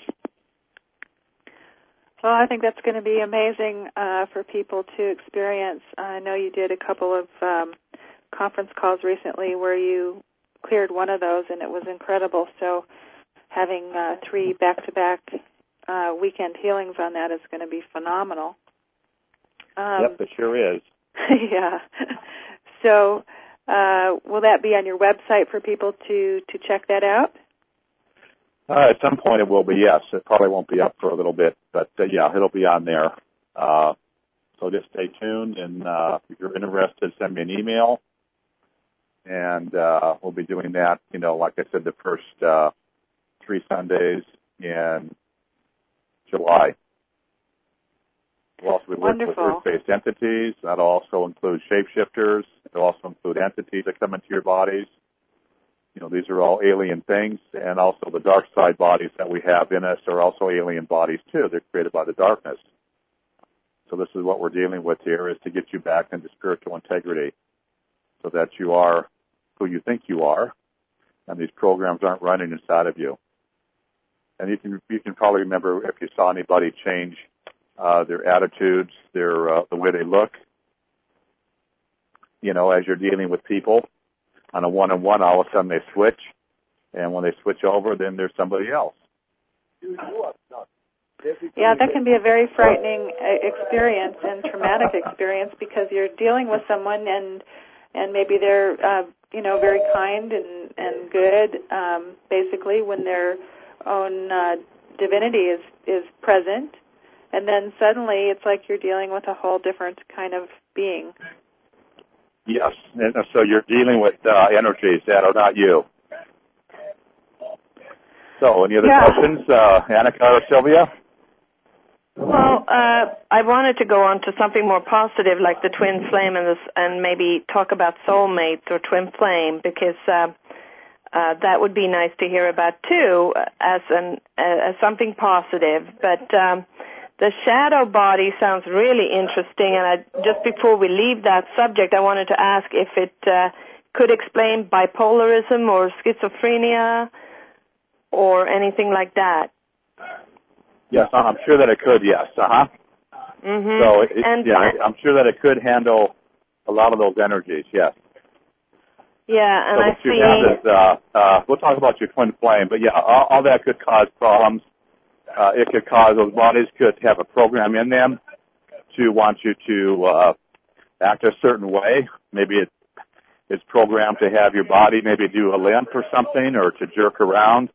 Well, I think that's going to be amazing for people to experience. I know you did a couple of conference calls recently where you cleared one of those, and it was incredible. So having 3 back-to-back weekend healings on that is going to be phenomenal. Yep, it sure is. Yeah. So will that be on your website for people to check that out? At some point it will be, yes. It probably won't be up for a little bit, but yeah, it'll be on there. So just stay tuned, and if you're interested, send me an email, and we'll be doing that, like I said, the first 3 Sundays in July. We'll also be working with earth-based entities. That'll also include shapeshifters. It'll also include entities that come into your bodies. These are all alien things, and also the dark side bodies that we have in us are also alien bodies too. They're created by the darkness. So this is what we're dealing with here, is to get you back into spiritual integrity so that you are who you think you are, and these programs aren't running inside of you. And you can probably remember if you saw anybody change their attitudes, the way they look, as you're dealing with people on a one-on-one, all of a sudden they switch, and when they switch over, then there's somebody else. Yeah, that can be a very frightening experience and traumatic experience, because you're dealing with someone and maybe they're very kind and good, basically when their own divinity is present, and then suddenly it's like you're dealing with a whole different kind of being. Yes, and so you're dealing with energies that are not you. So, any other questions, Annika or Sylvia? Well, I wanted to go on to something more positive, like the twin flame, and maybe talk about soulmates or twin flame, because that would be nice to hear about too, as something positive. But the shadow body sounds really interesting, and just before we leave that subject, I wanted to ask if it could explain bipolarism or schizophrenia or anything like that. Yes, I'm sure that it could, yes. Uh-huh. Mm-hmm. So, I'm sure that it could handle a lot of those energies, yes. Yeah, and so what you have is, we'll talk about your twin flame, but yeah, all that could cause problems. It could cause, those bodies could have a program in them to want you to act a certain way. Maybe it's programmed to have your body maybe do a limp or something, or to jerk around.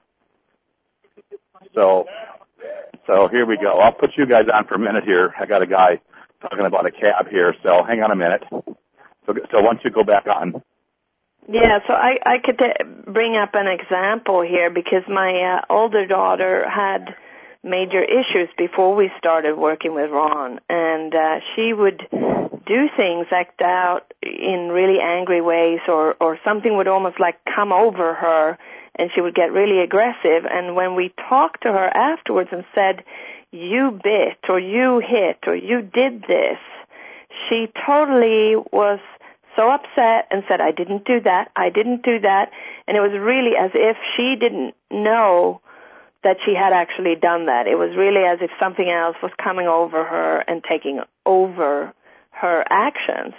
So here we go. I'll put you guys on for a minute here. I got a guy talking about a cab here, so hang on a minute. So why don't you go back on? Yeah, so I could bring up an example here, because my older daughter had major issues before we started working with Ron, and she would do things, act out in really angry ways, or something would almost like come over her, and she would get really aggressive. And when we talked to her afterwards and said, you bit, or you hit, or you did this, she totally was so upset and said, I didn't do that. And it was really as if she didn't know that she had actually done that. It was really as if something else was coming over her and taking over her actions.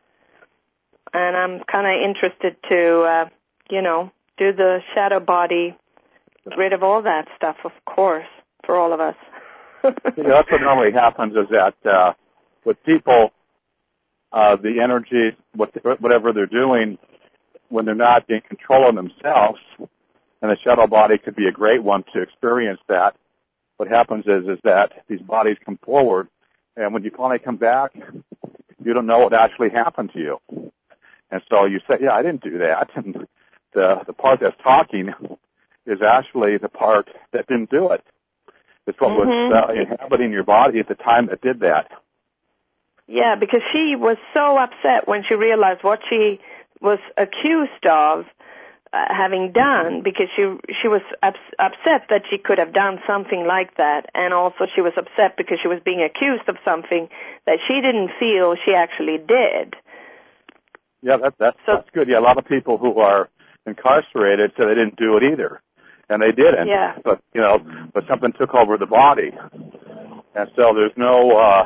And I'm kind of interested to, do the shadow body, get rid of all that stuff, of course, for all of us. That's what normally happens, is that with people, the energy, whatever they're doing, when they're not in control of themselves, and the shadow body could be a great one to experience that. What happens is that these bodies come forward, and when you finally come back, you don't know what actually happened to you. And so you say, I didn't do that. And the part that's talking is actually the part that didn't do it. It's what was inhabiting your body at the time that did that. Yeah, because she was so upset when she realized what she was accused of having done, because she was upset that she could have done something like that, and also she was upset because she was being accused of something that she didn't feel she actually did. Yeah, that's good. Yeah, a lot of people who are incarcerated say they didn't do it either, and they didn't. Yeah. But something took over the body, and so there's no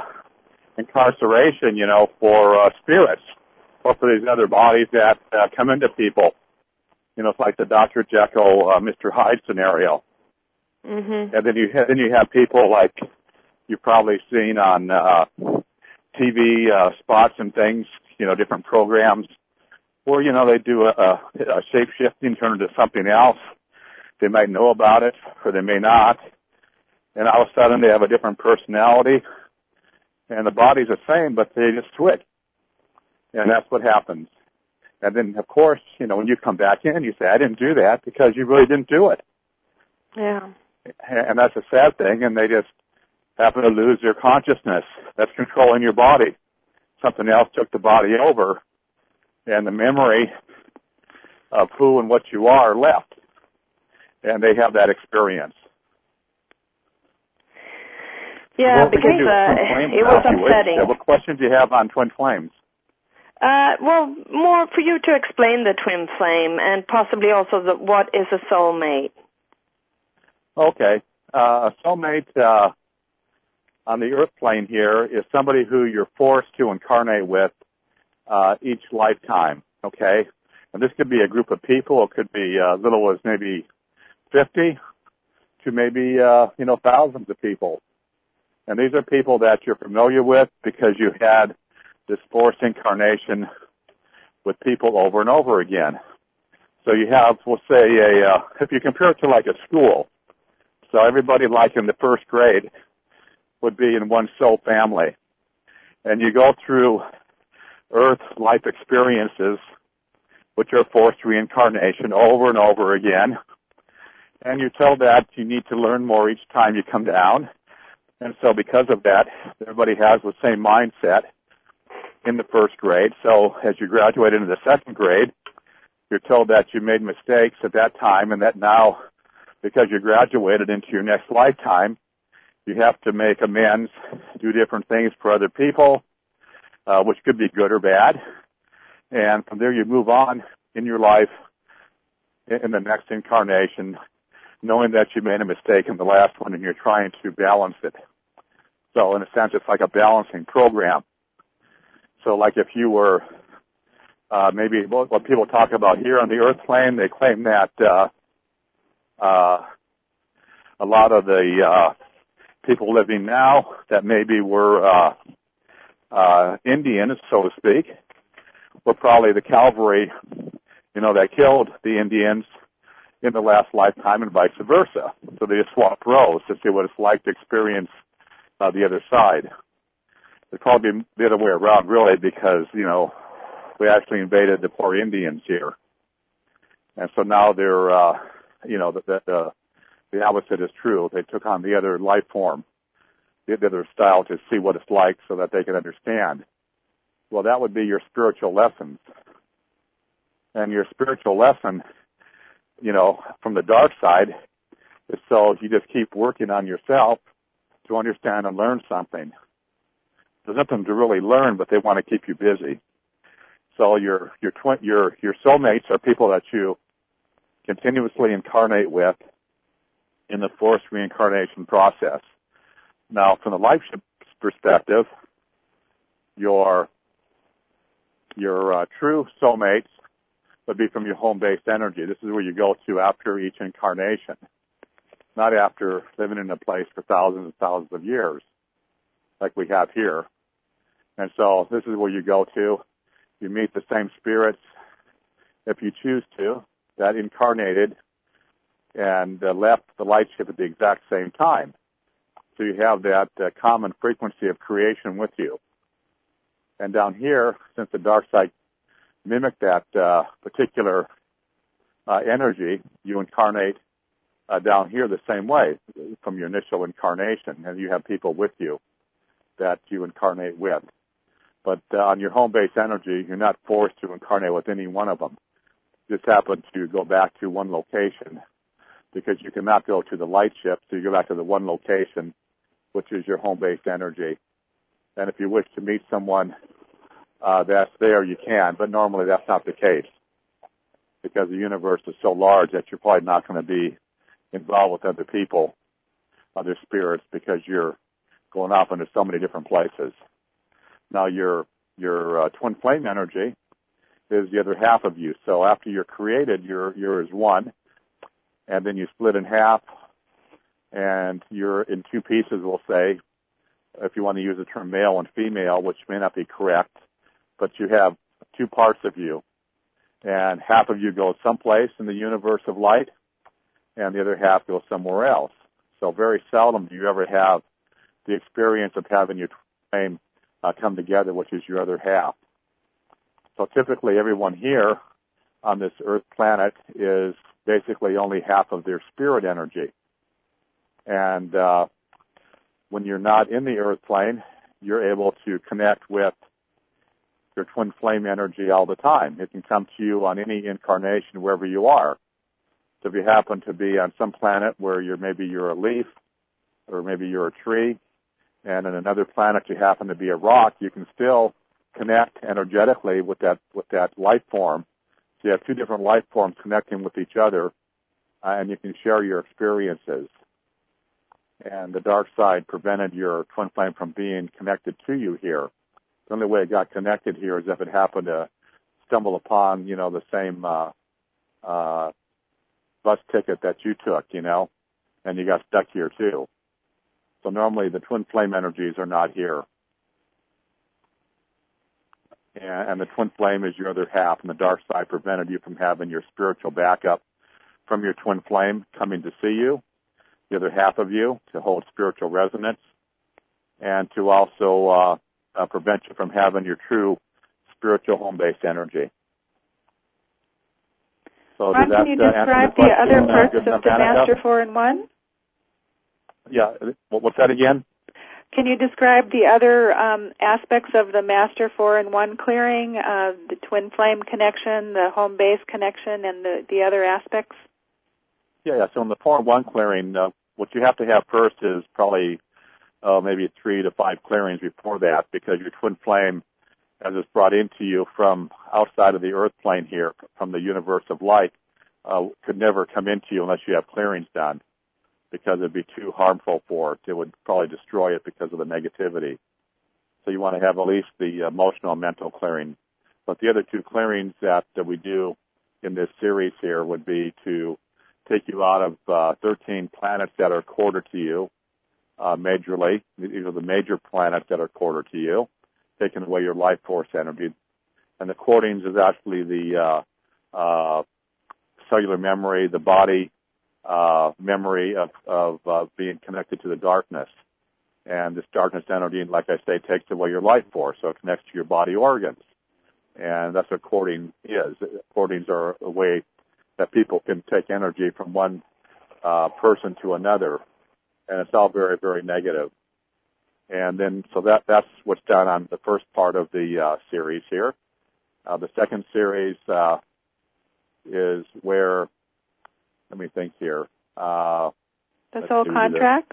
incarceration, for spirits or for these other bodies that come into people. It's like the Dr. Jekyll, Mr. Hyde scenario. Mhm. And then you have people like you've probably seen on TV spots and things, different programs where, they do a shape-shifting, turn into something else. They might know about it or they may not. And all of a sudden they have a different personality and the body's the same, but they just switch. And that's what happens. And then, of course, when you come back in, you say, I didn't do that because you really didn't do it. Yeah. And that's a sad thing, and they just happen to lose their consciousness. That's controlling your body. Something else took the body over, and the memory of who and what you are left. And they have that experience. Yeah, because it was upsetting. What questions do you have on twin flames? Well, more for you to explain the twin flame and possibly also what is a soulmate. Okay. A soulmate on the earth plane here is somebody who you're forced to incarnate with each lifetime, okay? And this could be a group of people. It could be as little as maybe 50 to maybe, thousands of people. And these are people that you're familiar with because you had this forced incarnation with people over and over again. So you have, we'll say, if you compare it to like a school, so everybody like in the first grade would be in one soul family. And you go through earth life experiences, which are forced reincarnation over and over again. And you're told that you need to learn more each time you come down. And so because of that, everybody has the same mindset in the first grade. So as you graduate into the second grade, you're told that you made mistakes at that time and that now, because you graduated into your next lifetime, you have to make amends, do different things for other people, which could be good or bad. And from there you move on in your life in the next incarnation, knowing that you made a mistake in the last one and you're trying to balance it. So in a sense, it's like a balancing program. So like if you were, maybe what people talk about here on the earth plane, they claim that a lot of the people living now that maybe were Indians, so to speak, were probably the cavalry, that killed the Indians in the last lifetime and vice versa. So they just swap roles to see what it's like to experience the other side. It'd probably be the other way around, really, because, we actually invaded the poor Indians here. And so now they're, the opposite is true. They took on the other life form, the other style to see what it's like so that they can understand. Well, that would be your spiritual lessons. And your spiritual lesson, from the dark side is so you just keep working on yourself to understand and learn something. There's nothing to really learn, but they want to keep you busy. So your soulmates are people that you continuously incarnate with in the forced reincarnation process. Now, from the life perspective, your true soulmates would be from your home-based energy. This is where you go to after each incarnation, not after living in a place for thousands and thousands of years like we have here. And so this is where you go to. You meet the same spirits, if you choose to, that incarnated and left the light ship at the exact same time. So you have that common frequency of creation with you. And down here, since the dark side mimicked that particular energy, you incarnate down here the same way from your initial incarnation, and you have people with you that you incarnate with. But on your home-based energy, you're not forced to incarnate with any one of them. You just happen to go back to one location because you cannot go to the light ship, so you go back to the one location, which is your home-based energy. And if you wish to meet someone that's there, you can, but normally that's not the case because the universe is so large that you're probably not going to be involved with other people, other spirits, because you're going off into so many different places. Now, your twin flame energy is the other half of you. So after you're created, you're as one, and then you split in half, and you're in two pieces, we'll say, if you want to use the term male and female, which may not be correct, but you have two parts of you, and half of you goes someplace in the universe of light, and the other half goes somewhere else. So very seldom do you ever have the experience of having your flame come together, which is your other half. So typically everyone here on this Earth planet is basically only half of their spirit energy. And when you're not in the Earth plane, you're able to connect with your twin flame energy all the time. It can come to you on any incarnation wherever you are. So if you happen to be on some planet where maybe you're a leaf, or maybe you're a tree, and in another planet you happen to be a rock, you can still connect energetically with that life form. So you have two different life forms connecting with each other, and you can share your experiences. And the dark side prevented your twin flame from being connected to you here. The only way it got connected here is if it happened to stumble upon, the same bus ticket that you took, and you got stuck here too. So normally the twin flame energies are not here. And the twin flame is your other half, and the dark side prevented you from having your spiritual backup from your twin flame coming to see you, the other half of you, to hold spiritual resonance, and to also prevent you from having your true spiritual home-based energy. So Ron, can you describe the other parts of the Master 4-in-1? Yeah, what's that again? Can you describe the other aspects of the Master 4-in-1 clearing, the twin flame connection, the home base connection, and the other aspects? Yeah. So in the 4-in-1 clearing, what you have to have first is probably maybe 3 to 5 clearings before that, because your twin flame, as it's brought into you from outside of the Earth plane here, from the universe of light, could never come into you unless you have clearings done, because it'd be too harmful for it. It would probably destroy it because of the negativity. So you want to have at least the emotional and mental clearing. But the other 2 clearings that we do in this series here would be to take you out of 13 planets that are quarter to you, majorly. These are the major planets that are quarter to you, taking away your life force energy. And the quartings is actually the cellular memory, the body memory of being connected to the darkness. And this darkness energy, like I say, takes away your life force, so it connects to your body organs. And that's what quarting is. Quartings are a way that people can take energy from one person to another, and it's all very, very negative. And then, so that's what's done on the first part of the series here. The second series is where, let me think here. The soul contracts?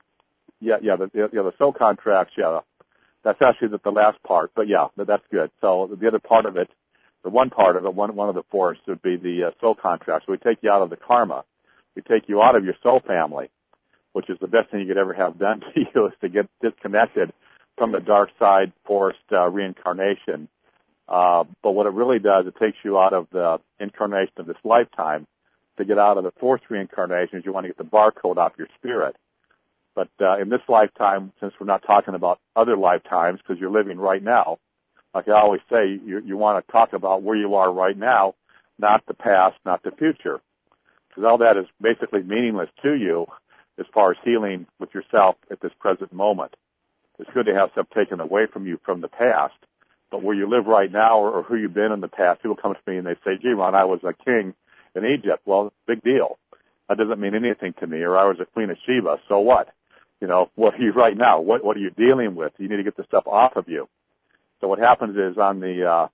The soul contracts, That's actually the last part, but that's good. So the other part of it, one of the fours would be the soul contracts. So we take you out of the karma. We take you out of your soul family, which is the best thing you could ever have done to you, is to get disconnected from the dark side forced reincarnation. But what it really does, it takes you out of the incarnation of this lifetime. To get out of the forced reincarnations, you want to get the barcode off your spirit. But in this lifetime, since we're not talking about other lifetimes, because you're living right now, like I always say, you want to talk about where you are right now, not the past, not the future. Because all that is basically meaningless to you as far as healing with yourself at this present moment. It's good to have stuff taken away from you from the past. But where you live right now, or who you've been in the past, people come to me and they say, gee, Ron, I was a king in Egypt. Well, big deal. That doesn't mean anything to me. Or I was a queen of Sheba. So what? What are you right now? What are you dealing with? You need to get the stuff off of you. So what happens is on the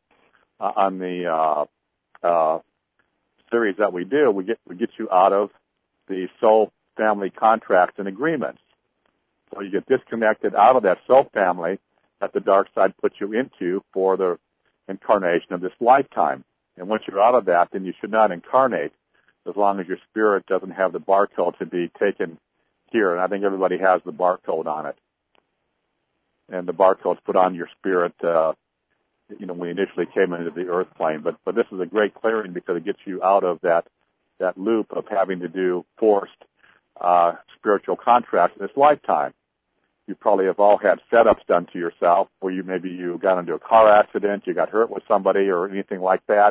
series that we do, we get you out of the soul family contracts and agreements. So you get disconnected out of that soul family that the dark side puts you into for the incarnation of this lifetime. And once you're out of that, then you should not incarnate as long as your spirit doesn't have the barcode to be taken here. And I think everybody has the barcode on it. And the barcode's put on your spirit we initially came into the earth plane. But this is a great clearing because it gets you out of that loop of having to do forced spiritual contracts in this lifetime. You probably have all had setups done to yourself where you got into a car accident, you got hurt with somebody or anything like that.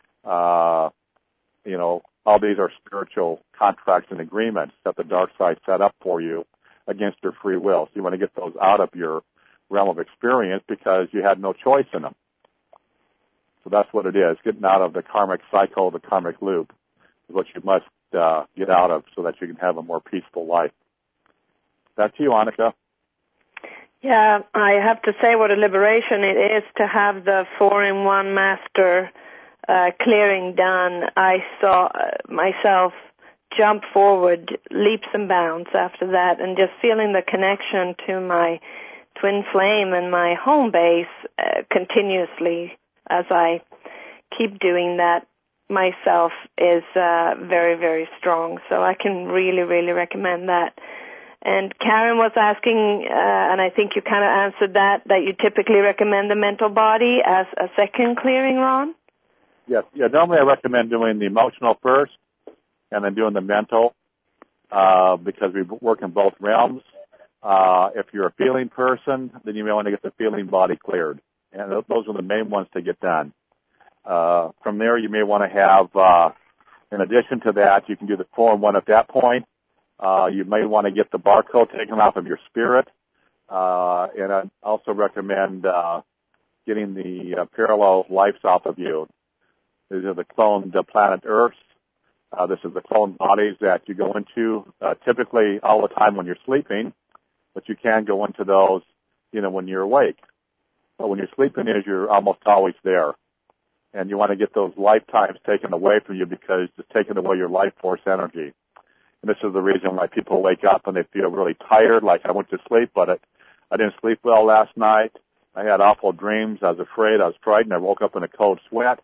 All these are spiritual contracts and agreements that the dark side set up for you against your free will. So you want to get those out of your realm of experience because you had no choice in them. So that's what it is. Getting out of the karmic cycle, the karmic loop, is what you must get out of so that you can have a more peaceful life. Back to you, Annika. Yeah, I have to say what a liberation it is to have the 4-in-1 master clearing done. I saw myself jump forward, leaps and bounds after that, and just feeling the connection to my twin flame and my home base continuously as I keep doing that myself is very, very strong. So I can really, really recommend that. And Karen was asking, and I think you kind of answered that you typically recommend the mental body as a second clearing, Ron? Yes. Yeah, normally I recommend doing the emotional first and then doing the mental because we work in both realms. If you're a feeling person, then you may want to get the feeling body cleared. And those are the main ones to get done. From there, you may want to have, in addition to that, you can do the 4-in-1 at that point. You may want to get the barcode taken off of your spirit. And I also recommend getting the parallel lives off of you. These are the cloned planet Earths. This is the cloned bodies that you go into typically all the time when you're sleeping, but you can go into those, when you're awake. But when you're sleeping, you're almost always there. And you want to get those lifetimes taken away from you because it's taking away your life force energy. And this is the reason why people wake up and they feel really tired, like I went to sleep, but I didn't sleep well last night. I had awful dreams. I was afraid. I was frightened. I woke up in a cold sweat.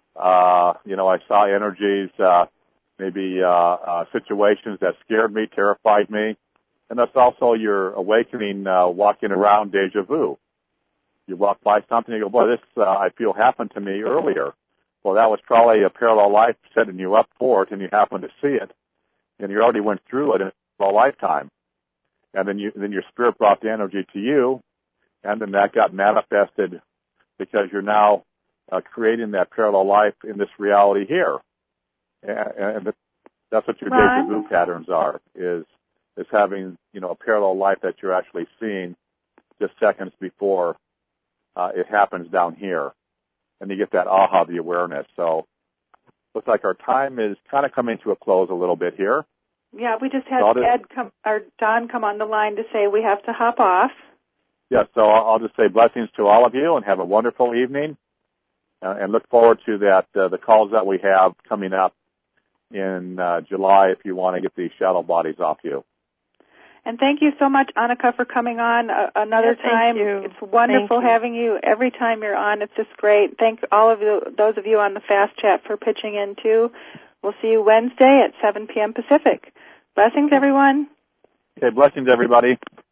I saw energies, maybe situations that scared me, terrified me. And that's also your awakening, walking around deja vu. You walk by something, you go, boy, this I feel happened to me earlier. Well, that was probably a parallel life setting you up for it, and you happen to see it, and you already went through it in a lifetime. And then your spirit brought the energy to you, and then that got manifested because you're now creating that parallel life in this reality here. And that's what your deja vu patterns are, is having, a parallel life that you're actually seeing just seconds before it happens down here. And you get that aha, the awareness. So looks like our time is kind of coming to a close a little bit here. Yeah, we just had Don come on the line to say we have to hop off. Yeah, so I'll just say blessings to all of you and have a wonderful evening. And look forward to that the calls that we have coming up in July if you want to get these shadow bodies off you. And thank you so much, Annika, for coming on another time. It's wonderful having you every time you're on. It's just great. Thank all of you, those of you on the Fast Chat for pitching in, too. We'll see you Wednesday at 7 p.m. Pacific. Blessings, everyone. Okay, blessings, everybody.